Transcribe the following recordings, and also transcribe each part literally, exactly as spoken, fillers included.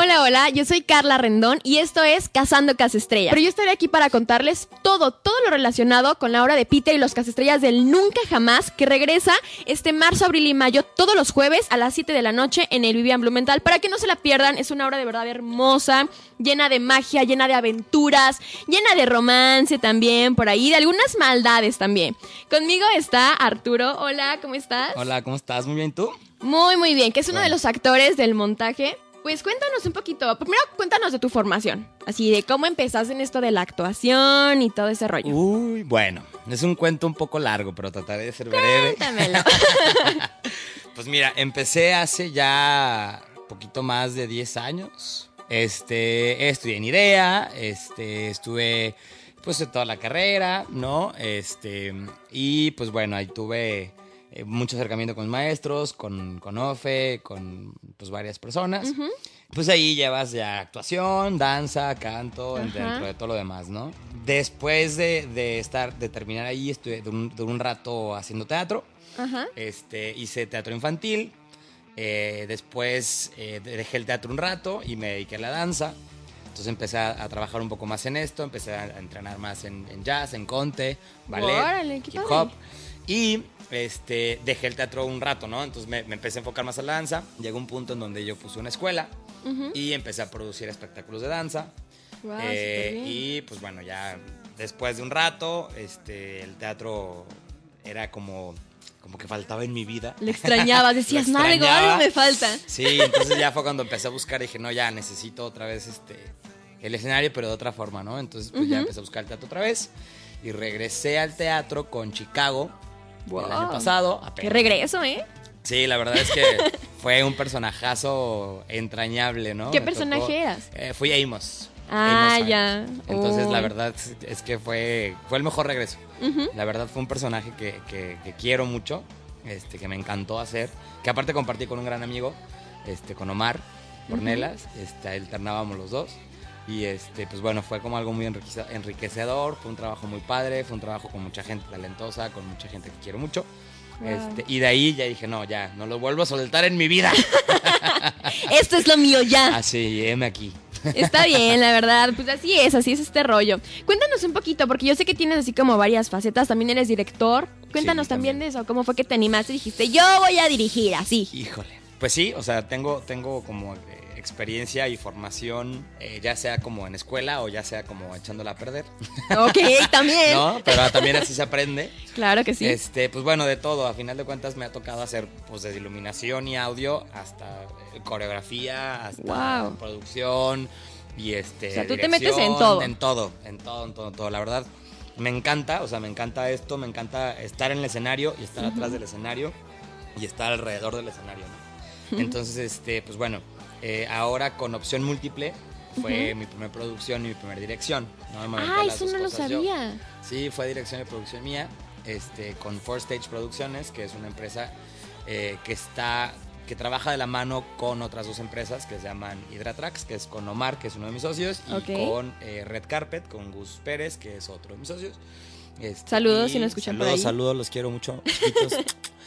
Hola, hola, yo soy Carla Rendón y esto es Cazando Casestrellas. Pero yo estaré aquí para contarles todo, todo lo relacionado con la obra de Peter y los Casestrellas del Nunca Jamás, que regresa este marzo, abril y mayo, todos los jueves a las siete de la noche en el Vivian Blumenthal. Para que no se la pierdan, es una obra de verdad hermosa, llena de magia, llena de aventuras, llena de romance también, por ahí, de algunas maldades también. Conmigo está Arturo. Hola, ¿cómo estás? Hola, ¿cómo estás? Muy bien, ¿tú? Muy, muy bien, que es uno Bueno. de los actores del montaje. Pues cuéntanos un poquito, primero cuéntanos de tu formación, así de cómo empezaste en esto de la actuación y todo ese rollo. Uy, bueno, es un cuento un poco largo, pero trataré de ser breve. Cuéntamelo. Pues mira, empecé hace ya poquito más de diez años. Este, estudié en IDEA, este, estuve pues en toda la carrera, ¿no? Este, y pues bueno, ahí tuve eh, mucho acercamiento con maestros, con, con Ofe, con pues varias personas. Uh-huh. Pues ahí llevas ya actuación, danza, canto, Ajá. dentro de todo lo demás, ¿no? Después de, de estar, de terminar ahí, estuve de un, de un rato haciendo teatro. Ajá. Este, hice teatro infantil. Eh, después eh, dejé el teatro un rato y me dediqué a la danza. Entonces empecé a, a trabajar un poco más en esto, empecé a, a entrenar más en, en jazz, en conte, ballet, Órale, qué hip padre. hop. Y este, dejé el teatro un rato, ¿no? Entonces me, me empecé a enfocar más a la danza. Llegó un punto en donde yo puse una escuela Uh-huh. y empecé a producir espectáculos de danza. Wow, Eh, superbién. y pues bueno, ya después de un rato, este, el teatro era como, como que faltaba en mi vida. Le extrañabas, decías, Lo no, algo, extrañaba. algo me falta. Sí, entonces ya fue cuando empecé a buscar y dije, no, ya necesito otra vez este, el escenario, pero de otra forma, ¿no? Entonces pues ya Ujú. empecé a buscar el teatro otra vez y regresé al teatro con Chicago Wow. el año pasado. Qué apenas. regreso, ¿eh? Sí, la verdad es que fue un personajazo entrañable, ¿no? ¿Qué Me personaje tocó- eras? Eh, fui Amos. Ah, Amos ya. Hyde. Entonces, la Uy. verdad es- es que fue, fue el mejor regreso. Ujú. La verdad fue un personaje que, que- que quiero mucho, este, que me encantó hacer, que aparte compartí con un gran amigo, este, con Omar Ornelas, este, alternábamos los dos. Y este, pues bueno, fue como algo muy enriquece- enriquecedor, fue un trabajo muy padre, fue un trabajo con mucha gente talentosa, con mucha gente que quiero mucho. Wow. Este, y de ahí ya dije, no, ya, no lo vuelvo a soltar en mi vida. Esto es lo mío ya. Así, heme aquí. Está bien, la verdad. Pues así es, así es este rollo. Cuéntanos un poquito, porque yo sé que tienes así como varias facetas. También eres director. Cuéntanos Sí, también. también. de eso. ¿Cómo fue que te animaste y dijiste, yo voy a dirigir así? Híjole. Pues sí, o sea, tengo, tengo como eh, experiencia y formación, eh, ya sea como en escuela o ya sea como echándola a perder. Ok, también. ¿No? Pero también así se aprende. Claro que sí. Este, pues bueno, de todo. A final de cuentas me ha tocado hacer pues desde iluminación y audio hasta eh, coreografía, hasta Wow. producción y este. O sea, tú te dirección, metes en todo. En todo, en todo, en todo, en todo. La verdad, me encanta, o sea, me encanta esto, me encanta estar en el escenario y estar atrás del escenario y estar alrededor del escenario, ¿no? Entonces, este, pues bueno, eh, ahora con Opción Múltiple fue Ujú. mi primera producción y mi primera dirección, ¿no? Me aventé Ah, las eso dos no lo cosas yo. sabía. Sí, fue dirección y producción mía, este, con Four Stage Producciones, que es una empresa eh, que está, que trabaja de la mano con otras dos empresas que se llaman Hydratrax, que es con Omar, que es uno de mis socios, y Ok. con eh, Red Carpet, con Gus Pérez, que es otro de mis socios. Este, Saludos y si nos escuchan por saludos, ahí. Saludos, los quiero mucho, chiquitos.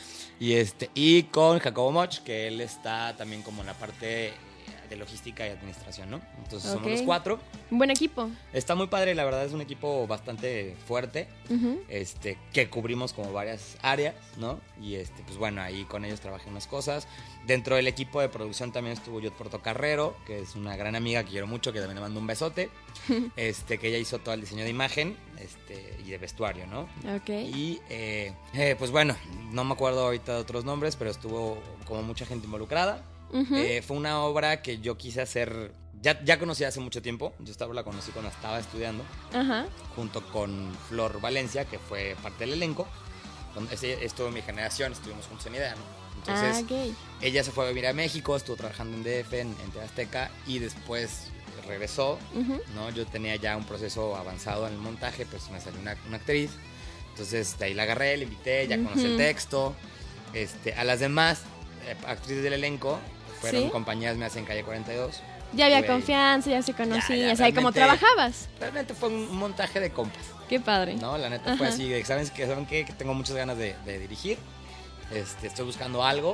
y este, y con Jacobo Moch, que él está también como en la parte de logística y administración, ¿no? Entonces somos Ok. los cuatro. Un buen equipo. Está muy padre, la verdad es un equipo bastante fuerte, Ujú. este, que cubrimos como varias áreas, ¿no? Y este, pues bueno, ahí con ellos trabajé unas cosas. Dentro del equipo de producción también estuvo Yot Portocarrero, que es una gran amiga que quiero mucho, que también le mando un besote, este, que ella hizo todo el diseño de imagen, este, y de vestuario, ¿no? Ok. Y eh, eh, pues bueno, no me acuerdo ahorita de otros nombres, pero estuvo como mucha gente involucrada. Ujú. Eh, fue una obra que yo quise hacer, ya, ya conocí hace mucho tiempo, yo esta obra la conocí cuando estaba estudiando, Ajá. junto con Flor Valencia, que fue parte del elenco. Donde ese- estuvo en mi generación, estuvimos juntos en idea, ¿no? Entonces, Ah, ok. ella se fue a vivir a México, estuvo trabajando en D F, en, en T V Azteca, y después regresó, Ujú. ¿no? Yo tenía ya un proceso avanzado en el montaje, pues me salió una, una actriz. Entonces, de ahí la agarré, la invité, ya conocí el Ujú. texto. Este, a las demás eh, actrices del elenco fueron ¿Sí? compañías mías en Calle cuarenta y dos. Ya había Güey. confianza, ya se conocían, Ya, ya, ya, sabía cómo realmente- trabajabas. Realmente fue un montaje de compas, Qué padre. ¿no? La neta fue Ajá. así, de, ¿saben qué? ¿Saben qué? Que tengo muchas ganas de, de dirigir. Este, estoy buscando algo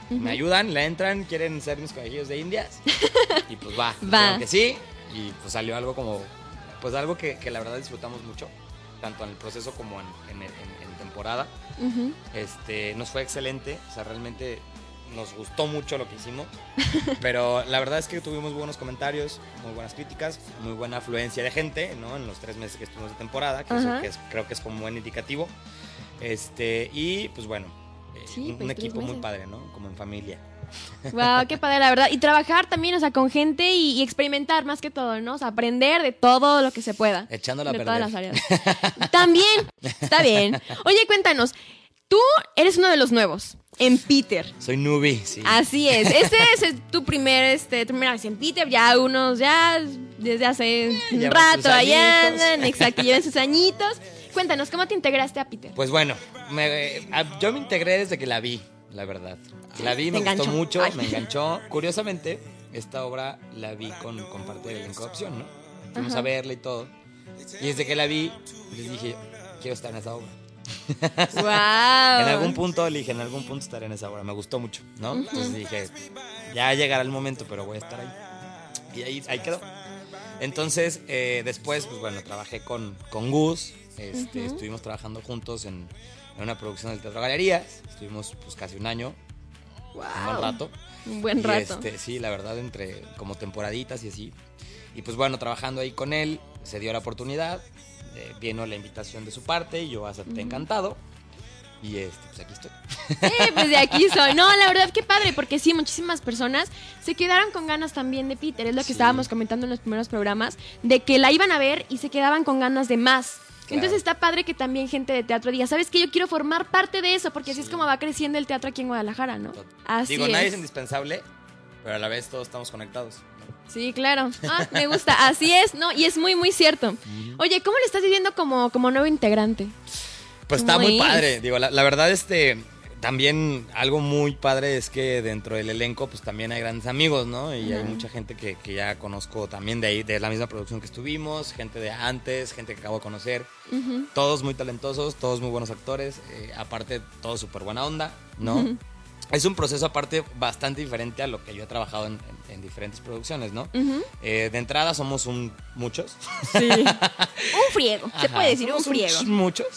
Uh-huh. Me ayudan, le entran, quieren ser mis conejillos de indias. Y pues va, va. Creo que sí. Y pues salió algo como, pues algo que, que la verdad disfrutamos mucho, tanto en el proceso como en, en, en, en temporada. Uh-huh. Este, nos fue excelente, o sea, realmente nos gustó mucho lo que hicimos, pero la verdad es que tuvimos buenos comentarios, muy buenas críticas, muy buena afluencia de gente, ¿no? En los tres meses que estuvimos de temporada, que, uh-huh. eso, que es, creo que es como buen indicativo. Este, y pues bueno, eh, sí, un, pues un equipo muy padre, ¿no? Como en familia. Wow, qué padre, la verdad. Y trabajar también, o sea, con gente y, y experimentar más que todo, ¿no? O sea, aprender de todo lo que se pueda. Echándola a de perder. todas las áreas. También, está bien. Oye, cuéntanos, tú eres uno de los nuevos en Peter. Soy newbie, sí. Así es. Este es tu primer, este, tu primera vez en Peter. Ya unos, ya desde hace un Llevan rato allá andan. Exacto, llevan sus añitos. Cuéntanos, ¿cómo te integraste a Peter? Pues bueno, me, a, yo me integré desde que la vi, la verdad. La vi, me gustó mucho, Ay. me enganchó. Curiosamente, esta obra la vi con, con parte del elenco de opción, ¿no? Fuimos Ajá. a verla y todo. Y desde que la vi, les dije, quiero estar en esa obra. Wow. En algún punto, le dije, en algún punto estaré en esa obra. Me gustó mucho, ¿no? Uh-huh. Entonces dije, ya llegará el momento, pero voy a estar ahí. Y ahí, ahí quedó. Entonces, eh, después, pues bueno, trabajé con, con Gus. Este, uh-huh. Estuvimos trabajando juntos en, en una producción del Teatro Galerías. Estuvimos pues casi un año. Wow. Un buen rato. Un buen rato. Y este, sí, la verdad, entre como temporaditas y así. Y pues bueno, trabajando ahí con él, se dio la oportunidad. Eh, vino la invitación de su parte y yo acepté uh-huh. encantado. Y este, pues aquí estoy. Sí, pues de aquí soy. No, la verdad, qué padre, porque sí, muchísimas personas se quedaron con ganas también de Peter. Es lo que sí. estábamos comentando en los primeros programas, de que la iban a ver y se quedaban con ganas de más. Claro. Entonces está padre que también gente de teatro diga, ¿sabes qué? Yo quiero formar parte de eso, porque así sí. es como va creciendo el teatro aquí en Guadalajara, ¿no? Así Digo, es. nadie es indispensable, pero a la vez todos estamos conectados, ¿no? Sí, claro. Ah, me gusta. Así es, ¿no? Y es muy, muy cierto. Uh-huh. Oye, ¿cómo le estás viviendo como, como nuevo integrante? Pues está muy padre. Digo, la, la verdad, este... También algo muy padre es que dentro del elenco pues también hay grandes amigos, ¿no? Y uh-huh. hay mucha gente que, que ya conozco también de ahí, de la misma producción que estuvimos, gente de antes, gente que acabo de conocer, uh-huh. todos muy talentosos, todos muy buenos actores, eh, aparte todos súper buena onda, ¿no? Uh-huh. Es un proceso aparte bastante diferente a lo que yo he trabajado en, en, en diferentes producciones, ¿no? Uh-huh. Eh, de entrada somos un muchos. Sí. Un friego, se Ajá, puede decir un friego. Un, muchos.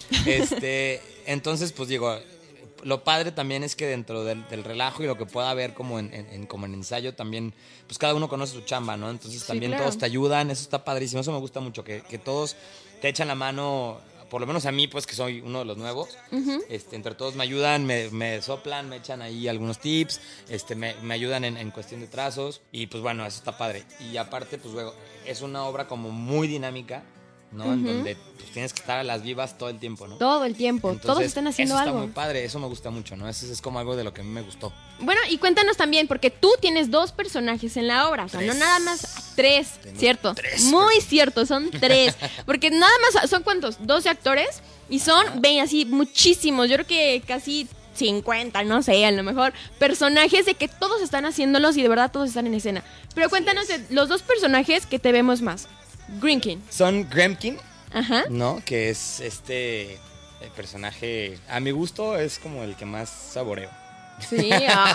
Este, entonces pues digo... Lo padre también es que dentro del, del relajo y lo que pueda haber como en, en, en, como en ensayo también, pues cada uno conoce su chamba, ¿no? Entonces sí, también claro. todos te ayudan, eso está padrísimo, eso me gusta mucho, que, que todos te echan la mano, por lo menos a mí, pues que soy uno de los nuevos, uh-huh. este, entre todos me ayudan, me, me soplan, me echan ahí algunos tips, este, me, me ayudan en, en cuestión de trazos y pues bueno, eso está padre. Y aparte, pues luego, es una obra como muy dinámica, ¿no? Uh-huh. En donde pues, tienes que estar a las vivas todo el tiempo, ¿no? Todo el tiempo, entonces, todos están haciendo eso algo. Eso está muy padre, eso me gusta mucho, ¿no? Eso es como algo de lo que a mí me gustó. Bueno, y cuéntanos también, porque tú tienes dos personajes en la obra, o sea, tres. No nada más tres, Tengo ¿cierto? Tres muy cierto, son tres, porque nada más, ¿son cuántos? doce actores y son, ah. ven, así, muchísimos, yo creo que casi... cincuenta, no sé, a lo mejor personajes de que todos están haciéndolos y de verdad todos están en escena. Pero cuéntanos de los dos personajes que te vemos más. Gremkin. Son Gremkin, Ajá. ¿no? Que es este el personaje, a mi gusto, es como el que más saboreo. Sí,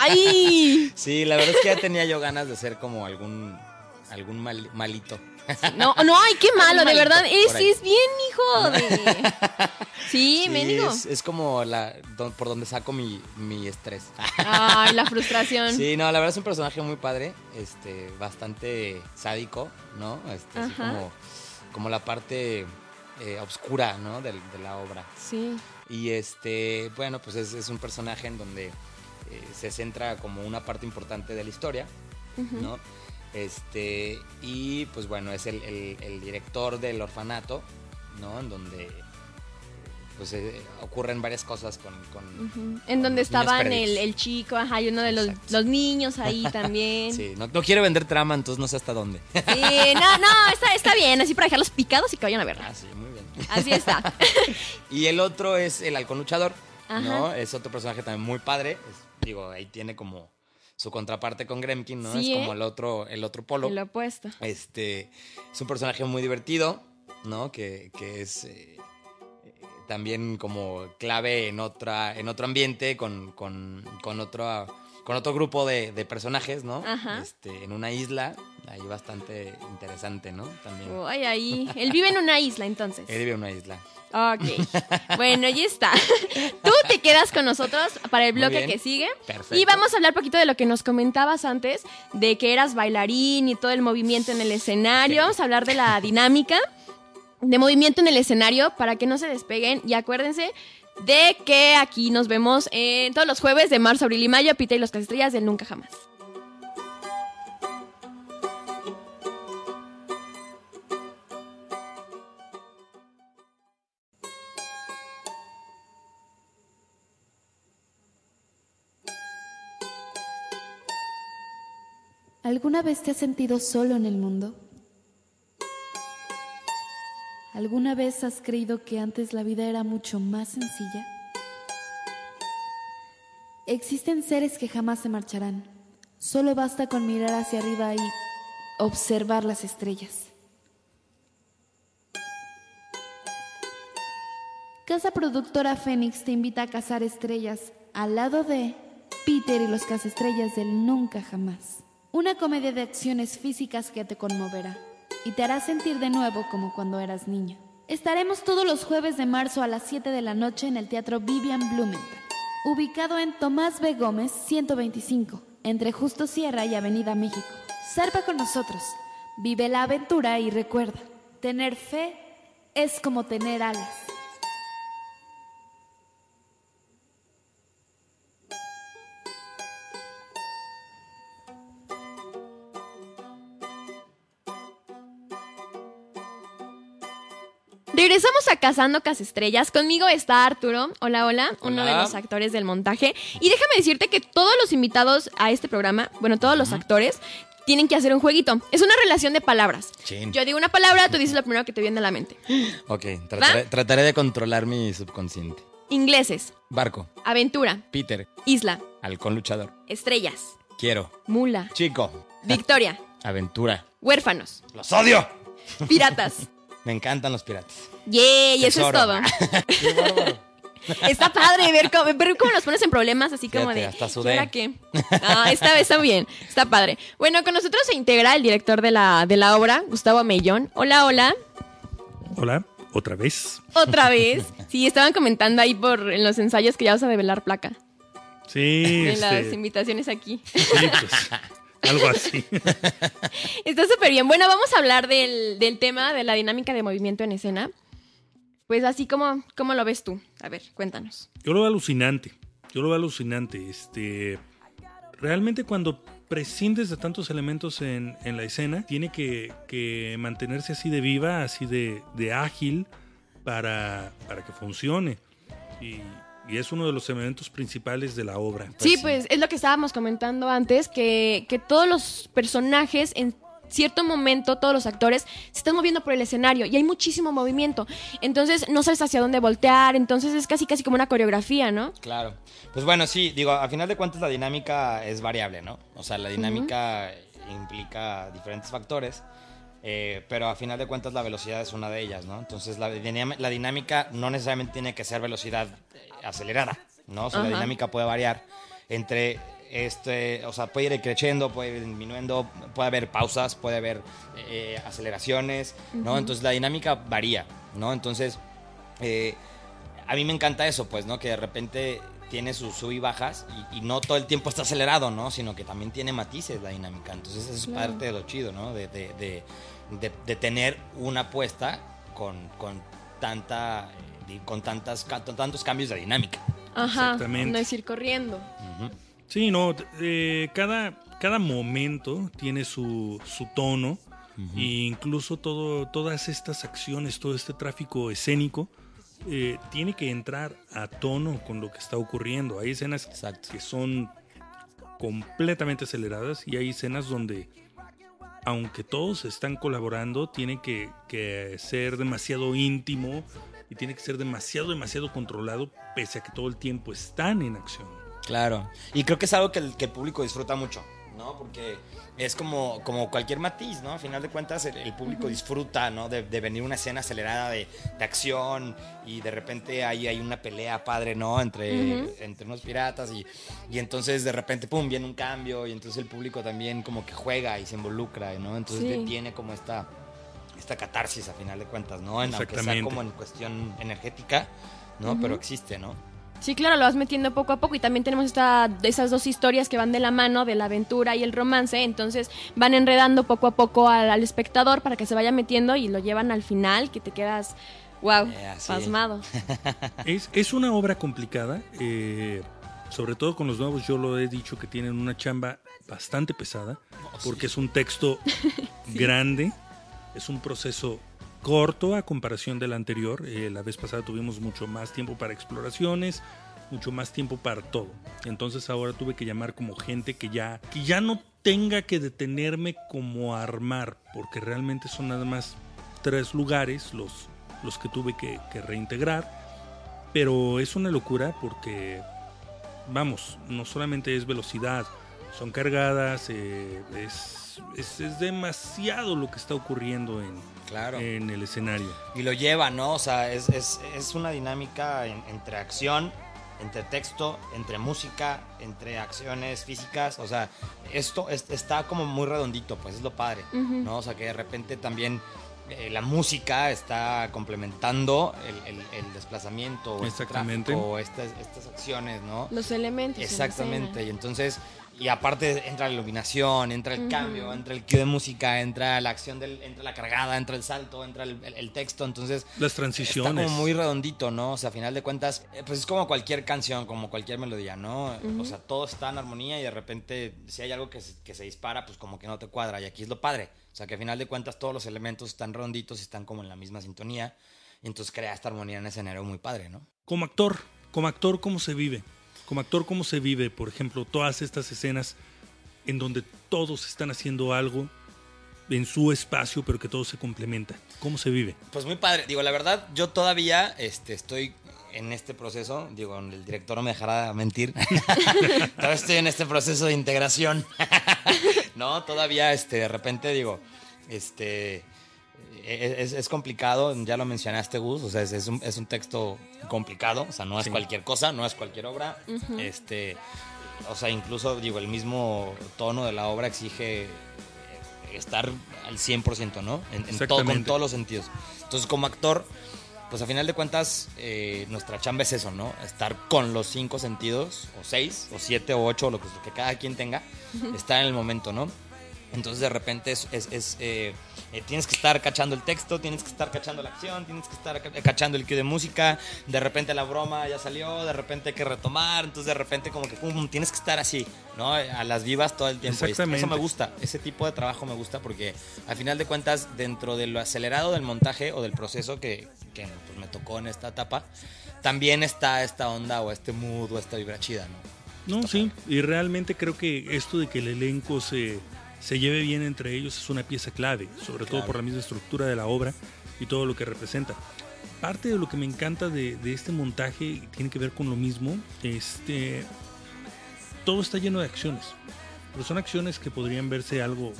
¡ay! Sí, la verdad es que ya tenía yo ganas de ser como algún, algún mal, malito. No, no, ay, qué malo, de verdad. Es, es bien, hijo de... Sí, sí me digo. Es, es como la do, por donde saco mi, mi estrés. Ay, la frustración. Sí, no, la verdad es un personaje muy padre, este, bastante sádico, ¿no? Este, así como, como la parte eh, oscura, ¿no? De, de la obra. Sí. Y este, bueno, pues es, es un personaje en donde eh, se centra como una parte importante de la historia, uh-huh. ¿no? Este, y pues bueno, es el, el, el director del orfanato, ¿no? En donde pues eh, ocurren varias cosas con... con uh-huh. En con donde estaban el, el chico, ajá, y uno de los, los niños ahí también. Sí, no, no quiero vender trama, entonces no sé hasta dónde. Sí, no, no, está, está bien, así para dejarlos picados y que vayan a verla. Ah, sí, muy bien. Así está. Y el otro es el halcón luchador, ajá. ¿no? Es otro personaje también muy padre, es, digo, ahí tiene como... su contraparte con Gremkin, ¿no? Sí, es como ¿eh? el otro, el otro polo. El opuesto. Este, es un personaje muy divertido, ¿no? Que, que es eh, también como clave en otra, en otro ambiente, con, con, con otro, con otro grupo de, de personajes, ¿no? Ajá. Este, en una isla, ahí bastante interesante, ¿no? También. Ay, ahí. Él vive en una isla, entonces. Él vive en una isla. Ok. Bueno, ya está. Tú te quedas con nosotros para el bloque que sigue. Perfecto. Y vamos a hablar un poquito de lo que nos comentabas antes, de que eras bailarín y todo el movimiento en el escenario. Sí. Vamos a hablar de la dinámica de movimiento en el escenario para que no se despeguen. Y acuérdense de que aquí nos vemos en todos los jueves de marzo, abril y mayo, Pita y los Casestrellas del Nunca Jamás. ¿Alguna vez te has sentido solo en el mundo? ¿Alguna vez has creído que antes la vida era mucho más sencilla? Existen seres que jamás se marcharán. Solo basta con mirar hacia arriba y observar las estrellas. Casa Productora Fénix te invita a cazar estrellas al lado de Peter y los Casestrellas del Nunca Jamás. Una comedia de acciones físicas que te conmoverá y te hará sentir de nuevo como cuando eras niño. Estaremos todos los jueves de marzo a las siete de la noche en el Teatro Vivian Blumenthal, ubicado en Tomás B. Gómez ciento veinticinco, entre Justo Sierra y Avenida México. Zarpa con nosotros, vive la aventura y recuerda, tener fe es como tener alas. Regresamos a Cazando Casestrellas. Conmigo está Arturo. Hola, hola, uno Hola. de los actores del montaje. Y déjame decirte que todos los invitados a este programa, bueno, todos los actores, tienen que hacer un jueguito. Es una relación de palabras. Chin. Yo digo una palabra, tú dices lo primero que te viene a la mente. Ok, trataré, trataré de controlar mi subconsciente. Ingleses, Barco, aventura, Peter, isla, halcón luchador, estrellas, quiero, mula, chico, victoria, aventura. huérfanos, ¡Los odio! piratas. Me encantan los piratas. ¡Yay! Eso es Tesoro. todo. ¡Qué bárbaro! Está padre ver cómo, ver cómo nos pones en problemas, así como Fíjate, de... hasta ¿y sudé. ahora qué? Ah, está, está bien, está padre. Bueno, con nosotros se integra el director de la, de la obra, Gustavo Mellón. Hola, hola. Hola, otra vez. Otra vez. Sí, estaban comentando ahí por en los ensayos que ya vas a develar placa. Sí, En las este, invitaciones aquí. sí, pues, algo así. Está súper bien. Bueno, vamos a hablar del, del tema de la dinámica de movimiento en escena. Pues así como, ¿cómo lo ves tú? A ver, cuéntanos. Yo lo veo alucinante. Yo lo veo alucinante. Este, realmente cuando prescindes de tantos elementos en, en la escena, tiene que, que mantenerse así de viva, así de, de ágil para, para que funcione. Y, y es uno de los elementos principales de la obra. Sí, sí. pues es lo que estábamos comentando antes, que, que todos los personajes en cierto momento, todos los actores se están moviendo por el escenario y hay muchísimo movimiento. Entonces no sabes hacia dónde voltear, entonces es casi casi como una coreografía, ¿no? Claro. Pues bueno, sí, digo, a final de cuentas la dinámica es variable, ¿no? O sea, la dinámica uh-huh. implica diferentes factores, eh, pero a final de cuentas la velocidad es una de ellas, ¿no? Entonces la, la dinámica no necesariamente tiene que ser velocidad acelerada, ¿no? O sea, uh-huh. la dinámica puede variar entre... Este, o sea, puede ir creciendo, puede ir disminuyendo, puede haber pausas, puede haber eh, aceleraciones, ¿no? Uh-huh. Entonces la dinámica varía, ¿no? Entonces, eh, a mí me encanta eso, pues, ¿no? Que de repente tiene sus sub y bajas y, y no todo el tiempo está acelerado, ¿no? Sino que también tiene matices la dinámica. Entonces eso es claro. parte de lo chido, ¿no? De, de, de, de, de tener una apuesta con, con, tanta, con tantas, tantos cambios de dinámica. Ajá, exactamente. No es ir corriendo. Uh-huh. Sí, no, eh, cada, cada momento tiene su, su tono uh-huh. e incluso todo, todas estas acciones, todo este tráfico escénico eh, tiene que entrar a tono con lo que está ocurriendo. Hay escenas Exacto. que son completamente aceleradas y hay escenas donde, aunque todos están colaborando, tiene que, que ser demasiado íntimo y tiene que ser demasiado, demasiado controlado, pese a que todo el tiempo están en acción. Claro, y creo que es algo que el, que el público disfruta mucho, ¿no? Porque es como, como cualquier matiz, ¿no? A final de cuentas, el, el público uh-huh. disfruta, ¿no? De, de venir una escena acelerada de, de acción y de repente ahí hay una pelea padre, ¿no? Entre, uh-huh. entre unos piratas y, y entonces de repente, pum, viene un cambio y entonces el público también como que juega y se involucra, ¿no? Entonces sí. tiene como esta, esta catarsis a final de cuentas, ¿no? En, aunque sea como en cuestión energética, ¿no? Uh-huh. Pero existe, ¿no? Sí, claro, lo vas metiendo poco a poco y también tenemos esta, esas dos historias que van de la mano, de la aventura y el romance, entonces van enredando poco a poco al, al espectador para que se vaya metiendo y lo llevan al final, que te quedas, wow, yeah, sí. pasmado. Es, es una obra complicada, eh, sobre todo con los nuevos, yo lo he dicho que tienen una chamba bastante pesada, porque es un texto sí. grande, es un proceso corto a comparación del anterior. Eh, la vez pasada tuvimos mucho más tiempo para exploraciones, mucho más tiempo para todo. Entonces ahora tuve que llamar como gente que ya, que ya no tenga que detenerme como a armar, porque realmente son nada más tres lugares los, los que tuve que, que reintegrar. Pero es una locura porque, vamos, no solamente es velocidad, son cargadas, eh, es, es, es demasiado lo que está ocurriendo en, claro. en el escenario. Y lo lleva, ¿no? O sea, es, es, es una dinámica en, entre acción, entre texto, entre música, entre acciones físicas. O sea, esto es, está como muy redondito, pues es lo padre, uh-huh. ¿no? O sea, que de repente también eh, la música está complementando el, el, el desplazamiento, exactamente. El tráfico, o estas, estas acciones, ¿no? Los elementos. Exactamente, y entonces... Y aparte entra la iluminación, entra el uh-huh. cambio, entra el cue de música, entra la acción, del, entra la cargada, entra el salto, entra el, el, el texto, entonces... Las transiciones. Está como muy redondito, ¿no? O sea, a final de cuentas, pues es como cualquier canción, como cualquier melodía, ¿no? Uh-huh. O sea, todo está en armonía y de repente si hay algo que se, que se dispara, pues como que no te cuadra. Y aquí es lo padre. O sea, que a final de cuentas todos los elementos están redonditos y están como en la misma sintonía. Y entonces crea esta armonía en ese escenario muy padre, ¿no? Como actor, como actor, ¿cómo se vive? Como actor, ¿cómo se vive, por ejemplo, todas estas escenas en donde todos están haciendo algo en su espacio, pero que todo se complementa? ¿Cómo se vive? Pues muy padre. Digo, la verdad, yo todavía este, estoy en este proceso. Digo, el director no me dejará mentir. Todavía estoy en este proceso de integración. No, todavía, este, de repente, digo, este... Es, es complicado, ya lo mencionaste, Gus, o sea, es, es, un, es un texto complicado, o sea, no es sí. cualquier cosa, no es cualquier obra, uh-huh. este, o sea, incluso, digo, el mismo tono de la obra exige estar al cien por ciento, ¿no? En, en todo, con todos los sentidos. Entonces, como actor, pues a final de cuentas, eh, nuestra chamba es eso, ¿no? Estar con los cinco sentidos, o seis, o siete, o ocho, lo que, lo que cada quien tenga, uh-huh. estar en el momento, ¿no? Entonces de repente es, es, es eh, eh, tienes que estar cachando el texto, tienes que estar cachando la acción, tienes que estar cachando el cue de música, de repente la broma ya salió, de repente hay que retomar, entonces de repente como que pum, tienes que estar así, ¿no? A las vivas todo el tiempo. Exactamente. Eso me gusta, ese tipo de trabajo me gusta porque al final de cuentas dentro de lo acelerado del montaje o del proceso que, que pues, me tocó en esta etapa, también está esta onda o este mood o esta vibra chida, ¿no? No, sí, y realmente creo que esto de que el elenco se... se lleve bien entre ellos es una pieza clave, sobre todo claro. por la misma estructura de la obra y todo lo que representa. Parte de lo que me encanta de, de este montaje tiene que ver con lo mismo. Este, todo está lleno de acciones, pero son acciones que podrían verse algo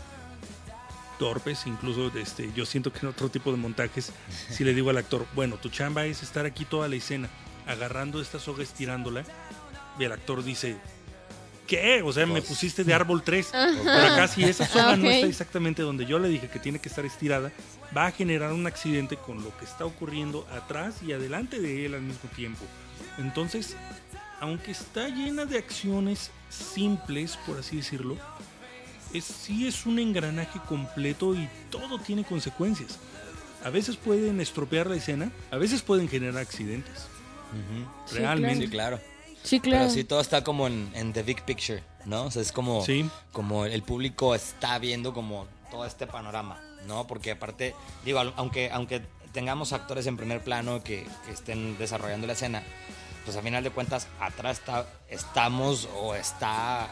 torpes, incluso este, yo siento que en otro tipo de montajes, si le digo al actor, bueno, tu chamba es estar aquí toda la escena, agarrando esta soga, estirándola, y el actor dice... ¿Qué? O sea, me pusiste de árbol tres. Pero acá si esa soga okay. no está exactamente donde yo le dije que tiene que estar estirada, va a generar un accidente con lo que está ocurriendo atrás y adelante de él al mismo tiempo. Entonces, aunque está llena de acciones simples, por así decirlo, es, sí es un engranaje completo y todo tiene consecuencias. A veces pueden estropear la escena, a veces pueden generar accidentes. Uh-huh. Realmente. Sí, claro. Sí, claro. Pero sí, todo está como en, en the big picture, ¿no? O sea, es como, sí. como el público está viendo como todo este panorama, ¿no? Porque aparte, digo, aunque, aunque tengamos actores en primer plano que, que estén desarrollando la escena, pues a final de cuentas atrás está, estamos o está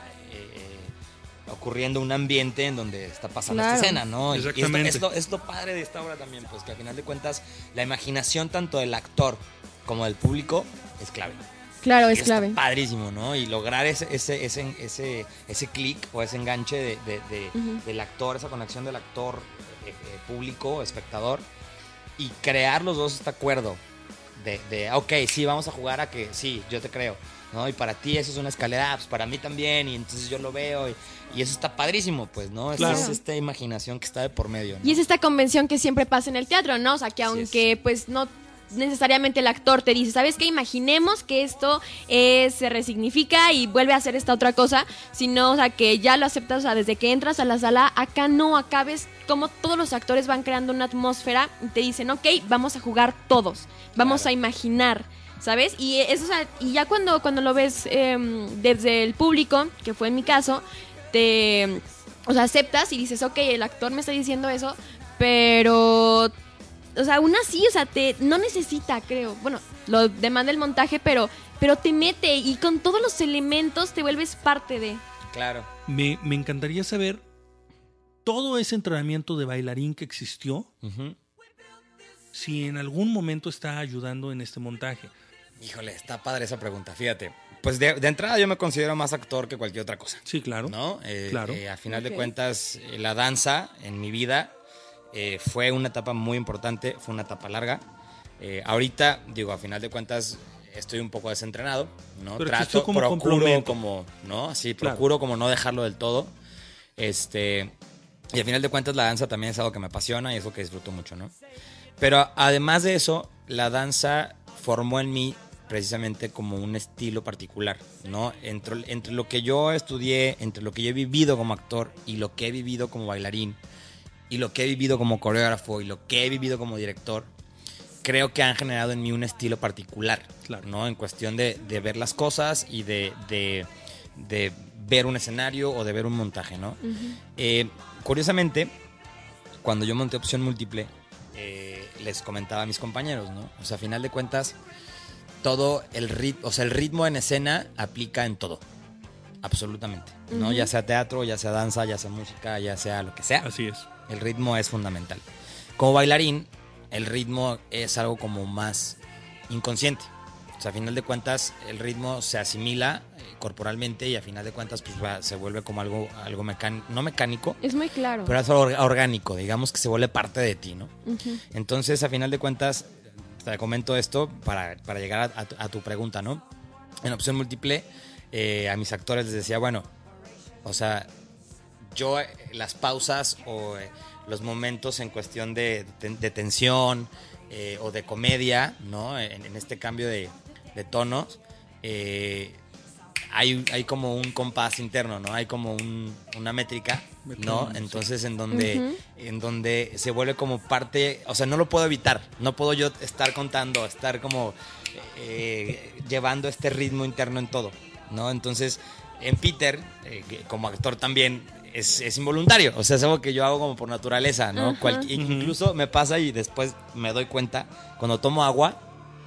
eh, ocurriendo un ambiente en donde está pasando claro. esta escena, ¿no? Exactamente. Y esto, es, lo, es lo padre de esta obra también, pues que a final de cuentas la imaginación tanto del actor como del público es clave. Claro, es Está clave. padrísimo, ¿no? Y lograr ese, ese, ese, ese, ese clic o ese enganche de, de, de, Ujú. del actor, esa conexión del actor eh, eh, público, espectador, y crear los dos este acuerdo de, de, ok, sí, vamos a jugar a que sí, yo te creo, ¿no? Y para ti eso es una escalera, pues para mí también, y entonces yo lo veo, y, y eso está padrísimo, pues, ¿no? Esa Claro. es esta imaginación que está de por medio, ¿no? Y es esta convención que siempre pasa en el teatro, ¿no? O sea, que Así aunque pues no necesariamente el actor te dice, ¿sabes qué? Imaginemos que esto eh, se resignifica y vuelve a hacer esta otra cosa, sino, o sea, que ya lo aceptas, o sea, desde que entras a la sala, acá no, acá ves como todos los actores van creando una atmósfera y te dicen, ok, vamos a jugar todos, vamos Claro. a imaginar, ¿sabes? Y eso, o sea, y ya cuando, cuando lo ves eh, desde el público, que fue en mi caso, te, o sea, aceptas y dices, ok, el actor me está diciendo eso, pero... O sea, aún así, o sea, te, no necesita, creo. Bueno, lo demanda el montaje, pero, pero te mete y con todos los elementos te vuelves parte de. Claro. Me, me encantaría saber todo ese entrenamiento de bailarín que existió, Ujú. si en algún momento está ayudando en este montaje. Híjole, está padre esa pregunta, fíjate. Pues de, de entrada yo me considero más actor que cualquier otra cosa. Sí, claro. ¿No? Eh, Claro. eh, a final Ok. de cuentas, eh, la danza en mi vida eh, fue una etapa muy importante, fue una etapa larga. Eh, ahorita, digo, a final de cuentas, estoy un poco desentrenado, ¿no? Pero existió como procuro complemento. como, ¿no? Sí, Claro. procuro como no dejarlo del todo. Este, y a final de cuentas la danza también es algo que me apasiona y es algo que disfruto mucho, ¿no? Pero además de eso, la danza formó en mí precisamente como un estilo particular, ¿no? Entre, entre lo que yo estudié, entre lo que yo he vivido como actor y lo que he vivido como bailarín y lo que he vivido como coreógrafo y lo que he vivido como director, creo que han generado en mí un estilo particular, Claro. ¿no? En cuestión de, de ver las cosas y de, de, de ver un escenario o de ver un montaje, ¿no? Eh, curiosamente, cuando yo monté Opción Múltiple, eh, les comentaba a mis compañeros, ¿no? O sea, a final de cuentas, todo el ritmo, o sea, el ritmo en escena aplica en todo, absolutamente, ¿no? Ujú. Ya sea teatro, ya sea danza, ya sea música, ya sea lo que sea. Así es. El ritmo es fundamental. Como bailarín, el ritmo es algo como más inconsciente. O sea, a final de cuentas, el ritmo se asimila eh, corporalmente y a final de cuentas pues, va- se vuelve como algo, algo mecánico, no mecánico, Es muy claro. pero es or- orgánico, digamos que se vuelve parte de ti, ¿no? Ujú. Entonces, a final de cuentas, te comento esto para, para llegar a, a tu, a tu pregunta, ¿no? En Opción Múltiple, eh, a mis actores les decía, bueno, o sea, yo eh, las pausas o eh, los momentos en cuestión de, de, de tensión eh, o de comedia, ¿no? En, en este cambio de, de tonos, eh, hay, hay como un compás interno, ¿no? Hay como un- una métrica, ¿no? Métrica, Entonces, en donde, Ujú. en donde se vuelve como parte, o sea, no lo puedo evitar, no puedo yo estar contando, estar como eh, llevando este ritmo interno en todo, ¿no? Entonces, en Peter, eh, que como actor también, es, es involuntario, o sea, es algo que yo hago como por naturaleza, ¿no? Ajá. Cual- incluso me pasa y después me doy cuenta, cuando tomo agua,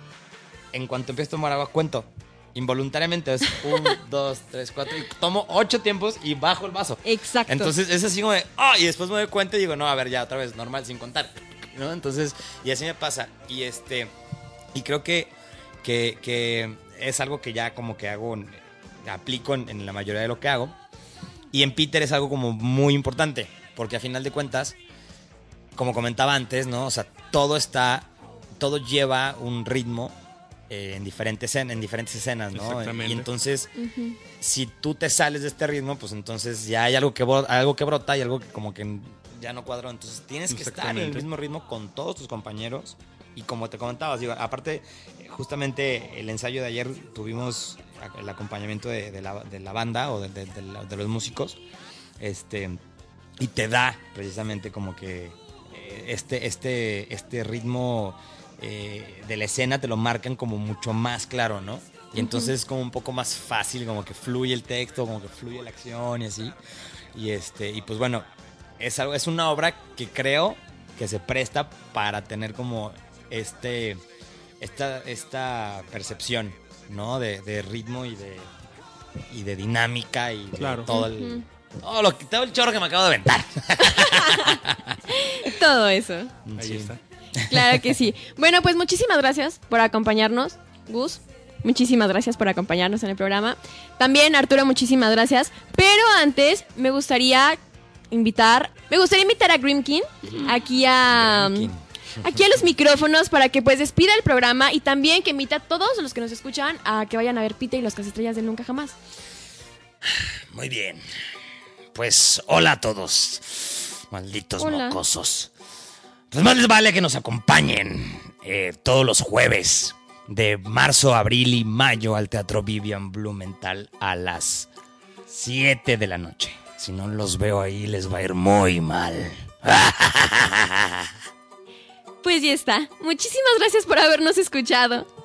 en cuanto empiezo a tomar agua, cuento. Involuntariamente es un, dos, tres, cuatro. Y tomo ocho tiempos y bajo el vaso. Exacto. Entonces es así como de, ah, y después me doy cuenta y digo, no, a ver, ya otra vez, normal, sin contar. ¿No? Entonces, y así me pasa. Y este, y creo que, que, que es algo que ya como que hago, aplico en, en la mayoría de lo que hago. Y en Peter es algo como muy importante, porque a final de cuentas, como comentaba antes, ¿no? O sea, todo está, todo lleva un ritmo eh, en, diferentes, en, en diferentes escenas, ¿no? Exactamente. Y entonces, Ujú. si tú te sales de este ritmo, pues entonces ya hay algo que, bro- algo que brota y algo que como que ya no cuadró. Entonces tienes que estar en el Exactamente. mismo ritmo con todos tus compañeros. Y como te comentabas, digo, aparte, eh, justamente el ensayo de ayer tuvimos el acompañamiento de, de la, de la banda o de, de- de la- de los músicos. Este, y te da precisamente como que eh, este, este, este ritmo eh, de la escena te lo marcan como mucho más claro, ¿no? Y entonces es como un poco más fácil, como que fluye el texto, como que fluye la acción y así. Y este, y pues bueno, es algo, es una obra que creo que se presta para tener como este, esta, esta percepción, ¿no? De, de ritmo y de, y de dinámica y de Claro. todo el, todo, lo, que- todo el chorro que me acabo de aventar. Todo eso. Ahí Sí. está. Claro que sí. Bueno, pues muchísimas gracias por acompañarnos, Gus. muchísimas gracias por acompañarnos en el programa. También, Arturo, muchísimas gracias. Pero antes, me gustaría invitar, me gustaría invitar a Grimkin aquí a... Grimkin. Aquí a los micrófonos para que pues despida el programa y también que invita a todos los que nos escuchan a que vayan a ver Peter y los Casestrellas del Nunca Jamás. Muy bien. Pues hola a todos, malditos hola. mocosos. Pues más les vale que nos acompañen eh, todos los jueves de marzo, abril y mayo al Teatro Vivian Blumenthal a las siete de la noche. Si no los veo ahí les va a ir muy mal. Pues ya está. Muchísimas gracias por habernos escuchado.